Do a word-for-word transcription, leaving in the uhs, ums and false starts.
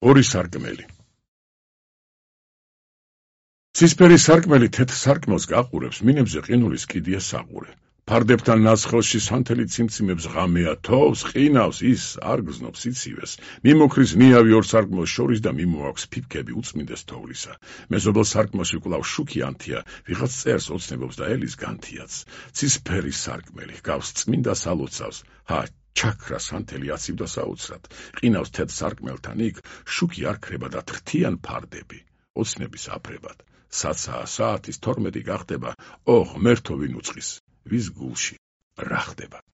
ორი სარკმელი. ცისფერი სარკმელი თეთრ სარკმელს გაყურებს, მინებზე ყინულის კიდია საყურე. ფარდებთან ნასხელში სანთელი ციმციმებს ღამეა თოვს, ყინავს, ის არ გზნობს სიცივეს. მიმოქრის ნიავი ორ სარკმელს შორის და მიმოაქვს ფიფქები უწმინდეს თოვლისა. მეზობელ სარკმელში კვლავ შუქი ანთია, ვიღაც წერს ოცნებობს და ელის განთიაც. ცისფერი სარკმელი ჰგავს წმინდა სალოცავს, ჰა ჩაქრა სანთელი აცივდა საოცრად. ყინავს თეთრ სარკმელთან იქ, შუქი არ ქრება და თხთიან ფარდები. ოცნების აფრებად. საცაა საათის თორმეტი გახდება, ოღ მერთო ვინ უწყის, ვის გულში რა ხდება.